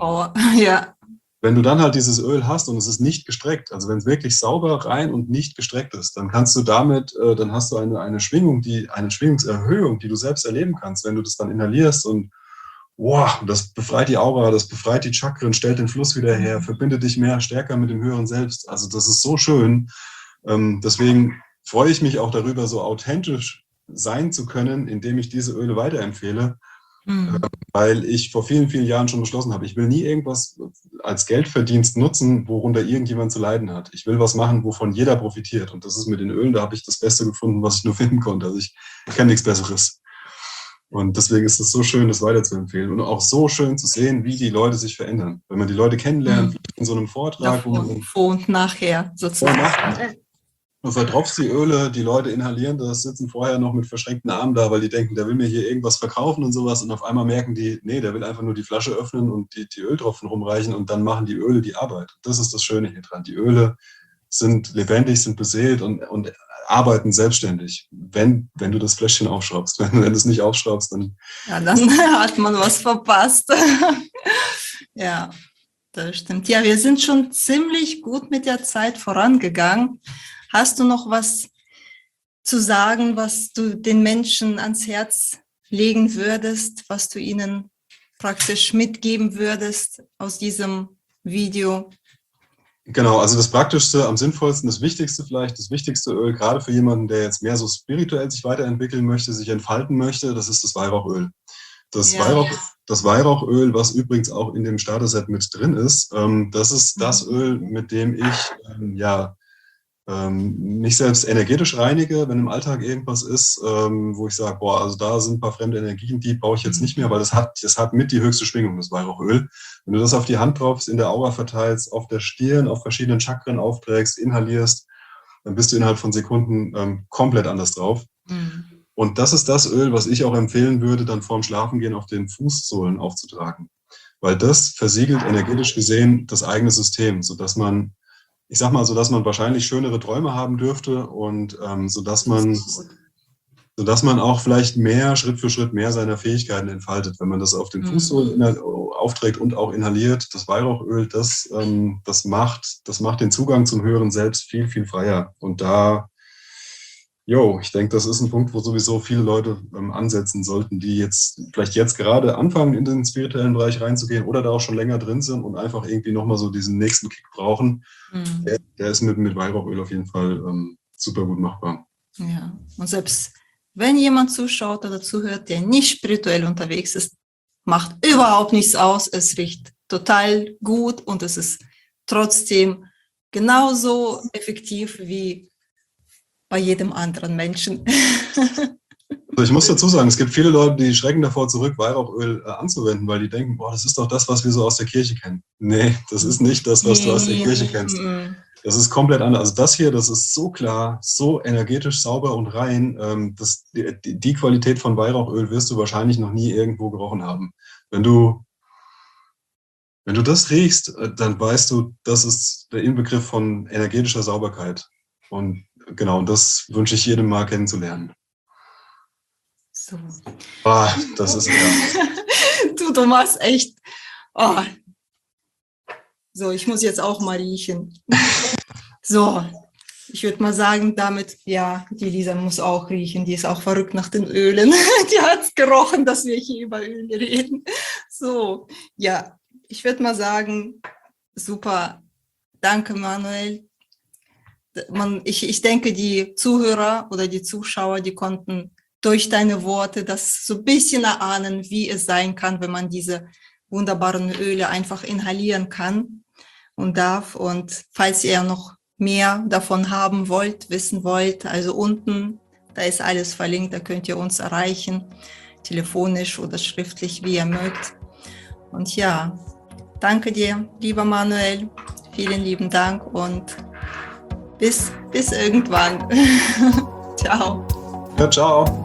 halt dieses Öl hast und es ist nicht gestreckt, also wenn es wirklich sauber, rein und nicht gestreckt ist, dann kannst du damit, dann hast du eine Schwingung, eine Schwingungserhöhung, die du selbst erleben kannst, wenn du das dann inhalierst und das befreit die Aura, das befreit die Chakren, stellt den Fluss wieder her, verbindet dich stärker mit dem höheren Selbst. Also das ist so schön. Deswegen freue ich mich auch darüber, so authentisch sein zu können, indem ich diese Öle weiterempfehle. Weil ich vor vielen, vielen Jahren schon beschlossen habe, ich will nie irgendwas als Geldverdienst nutzen, worunter irgendjemand zu leiden hat. Ich will was machen, wovon jeder profitiert. Und das ist mit den Ölen, da habe ich das Beste gefunden, was ich nur finden konnte. Also ich kenne nichts Besseres. Und deswegen ist es so schön, das weiterzuempfehlen. Und auch so schön zu sehen, wie die Leute sich verändern. Wenn man die Leute kennenlernt, in so einem Vortrag. Vor und nachher sozusagen. Du vertropfst die Öle, die Leute inhalieren das, sitzen vorher noch mit verschränkten Armen da, weil die denken, der will mir hier irgendwas verkaufen und sowas. Und auf einmal merken die, nee, der will einfach nur die Flasche öffnen und die Öltropfen rumreichen und dann machen die Öle die Arbeit. Das ist das Schöne hier dran. Die Öle sind lebendig, sind beseelt und arbeiten selbstständig, wenn du das Fläschchen aufschraubst. Wenn du es nicht aufschraubst, dann... Ja, dann hat man was verpasst. Ja, das stimmt. Ja, wir sind schon ziemlich gut mit der Zeit vorangegangen. Hast du noch was zu sagen, was du den Menschen ans Herz legen würdest, was du ihnen praktisch mitgeben würdest aus diesem Video? Genau, also das Praktischste, am sinnvollsten, das Wichtigste vielleicht, das wichtigste Öl, gerade für jemanden, der jetzt mehr so spirituell sich weiterentwickeln möchte, sich entfalten möchte, das ist das Weihrauchöl. Das Weihrauchöl, was übrigens auch in dem Starter-Set mit drin ist, das ist das Öl, mit dem ich mich selbst energetisch reinige, wenn im Alltag irgendwas ist, wo ich sage, also da sind ein paar fremde Energien, die brauche ich jetzt nicht mehr, weil das hat mit die höchste Schwingung, das Weihrauchöl. Wenn du das auf die Hand tropfst, in der Aura verteilst, auf der Stirn, auf verschiedenen Chakren aufträgst, inhalierst, dann bist du innerhalb von Sekunden komplett anders drauf. Und das ist das Öl, was ich auch empfehlen würde, dann vorm Schlafengehen auf den Fußsohlen aufzutragen. Weil das versiegelt energetisch gesehen das eigene System, sodass man ich sag mal, so dass man wahrscheinlich schönere Träume haben dürfte und sodass man auch vielleicht Schritt für Schritt mehr seiner Fähigkeiten entfaltet, wenn man das auf den Fußsohlen aufträgt und auch inhaliert. Das Weihrauchöl, das macht den Zugang zum höheren Selbst viel, viel freier. Und ich denke, das ist ein Punkt, wo sowieso viele Leute ansetzen sollten, die vielleicht jetzt gerade anfangen, in den spirituellen Bereich reinzugehen oder da auch schon länger drin sind und einfach irgendwie nochmal so diesen nächsten Kick brauchen. Der ist mit Weihrauchöl auf jeden Fall super gut machbar. Ja, und selbst wenn jemand zuschaut oder zuhört, der nicht spirituell unterwegs ist, macht überhaupt nichts aus. Es riecht total gut und es ist trotzdem genauso effektiv wie bei jedem anderen Menschen. Also ich muss dazu sagen, es gibt viele Leute, die schrecken davor zurück, Weihrauchöl anzuwenden, weil die denken, das ist doch das, was wir so aus der Kirche kennen. Nee, das ist nicht das, was du aus der Kirche kennst. Das ist komplett anders. Also das hier, das ist so klar, so energetisch sauber und rein. Die Qualität von Weihrauchöl wirst du wahrscheinlich noch nie irgendwo gerochen haben. Wenn du das riechst, dann weißt du, das ist der Inbegriff von energetischer Sauberkeit. Und genau, das wünsche ich jedem mal kennenzulernen. So. Das ist ja. Du machst echt. So, ich muss jetzt auch mal riechen. So, ich würde mal sagen, damit, ja, die Lisa muss auch riechen. Die ist auch verrückt nach den Ölen. Die hat es gerochen, dass wir hier über Öle reden. So, ja, ich würde mal sagen, super. Danke, Manuel. Ich denke, die Zuhörer oder die Zuschauer, die konnten durch deine Worte das so ein bisschen erahnen, wie es sein kann, wenn man diese wunderbaren Öle einfach inhalieren kann und darf. Und falls ihr noch mehr davon haben wollt, wissen wollt, also unten, da ist alles verlinkt, da könnt ihr uns erreichen, telefonisch oder schriftlich, wie ihr mögt. Und ja, danke dir, lieber Manuel, vielen lieben Dank und bis irgendwann. Ciao. Ja, ciao.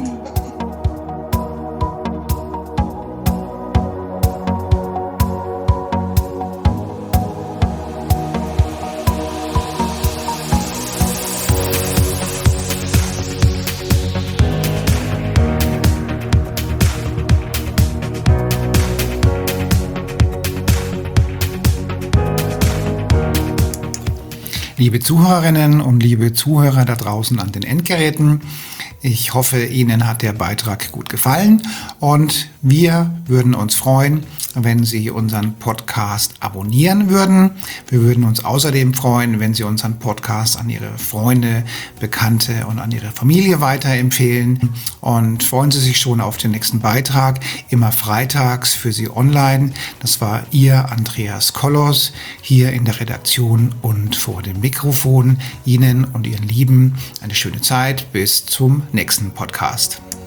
Liebe Zuhörerinnen und liebe Zuhörer da draußen an den Endgeräten, ich hoffe, Ihnen hat der Beitrag gut gefallen und wir würden uns freuen, wenn Sie unseren Podcast abonnieren würden. Wir würden uns außerdem freuen, wenn Sie unseren Podcast an Ihre Freunde, Bekannte und an Ihre Familie weiterempfehlen. Und freuen Sie sich schon auf den nächsten Beitrag, immer freitags für Sie online. Das war Ihr Andreas Kollos hier in der Redaktion und vor dem Mikrofon. Ihnen und Ihren Lieben eine schöne Zeit. Bis zum nächsten Podcast.